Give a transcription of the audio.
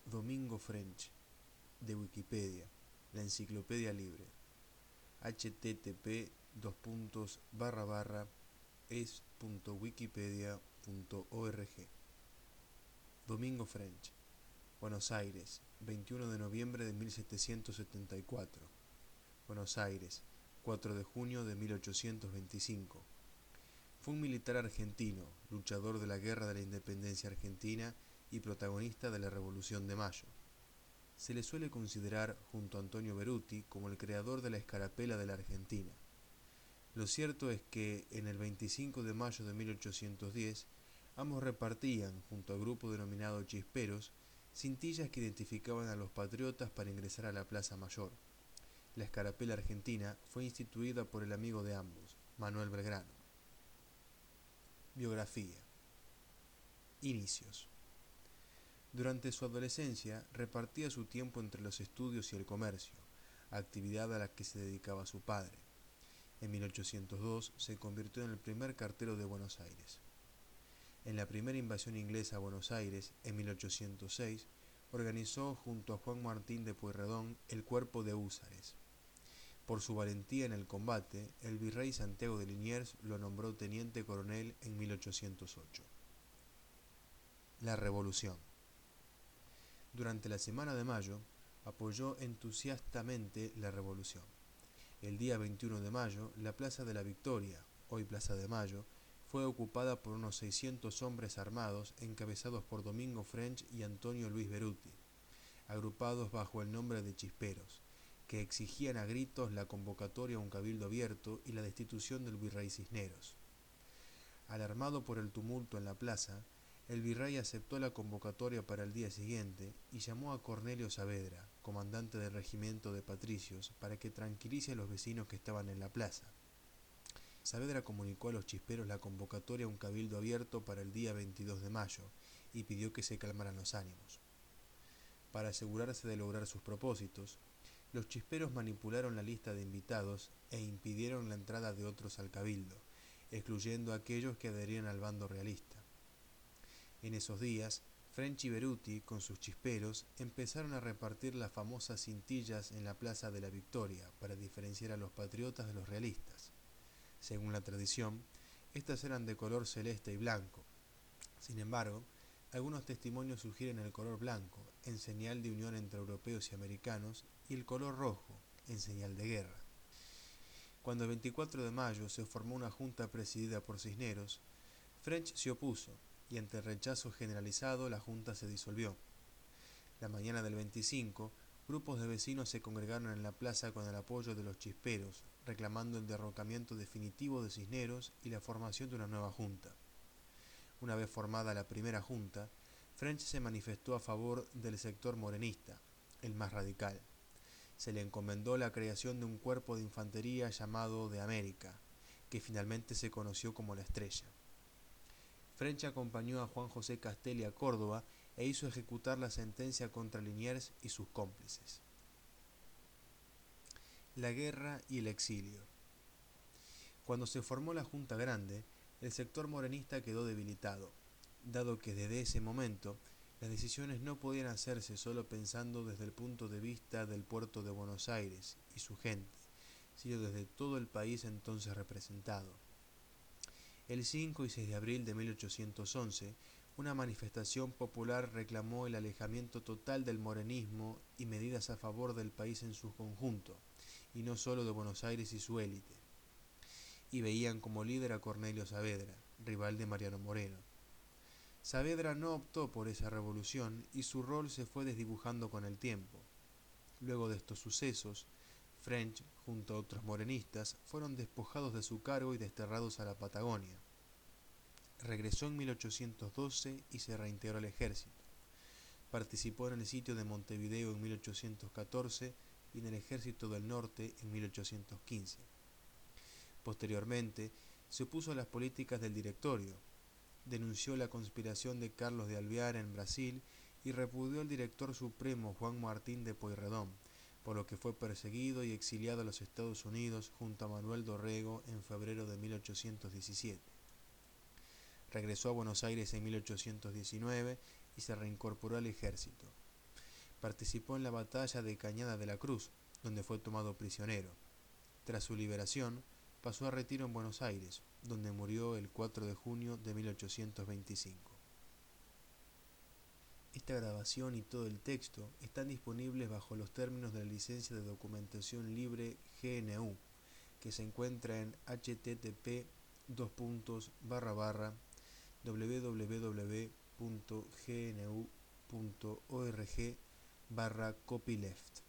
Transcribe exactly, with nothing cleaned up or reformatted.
Domingo French, de Wikipedia, la enciclopedia libre. http dos puntos barra barra es punto wikipedia punto org. Domingo French, Buenos Aires, veintiuno de noviembre de mil setecientos setenta y cuatro. Buenos Aires, cuatro de junio de mil ochocientos veinticinco. Fue un militar argentino, luchador de la Guerra de la Independencia Argentina y protagonista de la Revolución de Mayo. Se le suele considerar, junto a Antonio Beruti, como el creador de la escarapela de la Argentina. Lo cierto es que, en el veinticinco de mayo de mil ochocientos diez, ambos repartían, junto al grupo denominado Chisperos, cintillas que identificaban a los patriotas para ingresar a la Plaza Mayor. La escarapela argentina fue instituida por el amigo de ambos, Manuel Belgrano. Biografía. Inicios. Durante su adolescencia repartía su tiempo entre los estudios y el comercio, actividad a la que se dedicaba su padre. En mil ochocientos dos se convirtió en el primer cartero de Buenos Aires. En la primera invasión inglesa a Buenos Aires, en mil ochocientos seis, organizó junto a Juan Martín de Pueyrredón el Cuerpo de Húsares. Por su valentía en el combate, el virrey Santiago de Liniers lo nombró teniente coronel en mil ochocientos ocho. La Revolución. Durante la Semana de Mayo, apoyó entusiastamente la Revolución. El día veintiuno de mayo, la Plaza de la Victoria, hoy Plaza de Mayo, fue ocupada por unos seiscientos hombres armados encabezados por Domingo French y Antonio Luis Beruti, agrupados bajo el nombre de Chisperos, que exigían a gritos la convocatoria a un cabildo abierto y la destitución del virrey Cisneros. Alarmado por el tumulto en la plaza, el virrey aceptó la convocatoria para el día siguiente y llamó a Cornelio Saavedra, comandante del regimiento de patricios, para que tranquilice a los vecinos que estaban en la plaza. Saavedra comunicó a los chisperos la convocatoria a un cabildo abierto para el día veintidós de mayo y pidió que se calmaran los ánimos. Para asegurarse de lograr sus propósitos, los chisperos manipularon la lista de invitados e impidieron la entrada de otros al cabildo, excluyendo a aquellos que adherían al bando realista. En esos días, French y Beruti, con sus chisperos, empezaron a repartir las famosas cintillas en la Plaza de la Victoria para diferenciar a los patriotas de los realistas. Según la tradición, estas eran de color celeste y blanco. Sin embargo, algunos testimonios sugieren el color blanco, en señal de unión entre europeos y americanos, y el color rojo, en señal de guerra. Cuando el veinticuatro de mayo se formó una junta presidida por Cisneros, French se opuso, y ante el rechazo generalizado la junta se disolvió. La mañana del veinticinco, grupos de vecinos se congregaron en la plaza con el apoyo de los chisperos, reclamando el derrocamiento definitivo de Cisneros y la formación de una nueva junta. Una vez formada la primera junta, French se manifestó a favor del sector morenista, el más radical. Se le encomendó la creación de un cuerpo de infantería llamado de América, que finalmente se conoció como la Estrella. French acompañó a Juan José Castelli a Córdoba e hizo ejecutar la sentencia contra Liniers y sus cómplices. La guerra y el exilio. Cuando se formó la Junta Grande, el sector morenista quedó debilitado, dado que desde ese momento las decisiones no podían hacerse solo pensando desde el punto de vista del puerto de Buenos Aires y su gente, sino desde todo el país entonces representado. El cinco y seis de abril de mil ochocientos once, una manifestación popular reclamó el alejamiento total del morenismo y medidas a favor del país en su conjunto, y no solo de Buenos Aires y su élite. Y veían como líder a Cornelio Saavedra, rival de Mariano Moreno. Saavedra no optó por esa revolución y su rol se fue desdibujando con el tiempo. Luego de estos sucesos, French, junto a otros morenistas, fueron despojados de su cargo y desterrados a la Patagonia. Regresó en mil ochocientos doce y se reintegró al ejército. Participó en el sitio de Montevideo en mil ochocientos catorce y en el Ejército del Norte en mil ochocientos quince. Posteriormente, se opuso a las políticas del Directorio, denunció la conspiración de Carlos de Alvear en Brasil y repudió al director supremo Juan Martín de Pueyrredón, por lo que fue perseguido y exiliado a los Estados Unidos junto a Manuel Dorrego en febrero de mil ochocientos diecisiete. Regresó a Buenos Aires en mil ochocientos diecinueve y se reincorporó al ejército. Participó en la batalla de Cañada de la Cruz, donde fue tomado prisionero. Tras su liberación, pasó a retiro en Buenos Aires, donde murió el cuatro de junio de mil ochocientos veinticinco. Esta grabación y todo el texto están disponibles bajo los términos de la licencia de documentación libre G N U, que se encuentra en h t t p dos puntos barra barra w w w punto g n u punto org barra copyleft.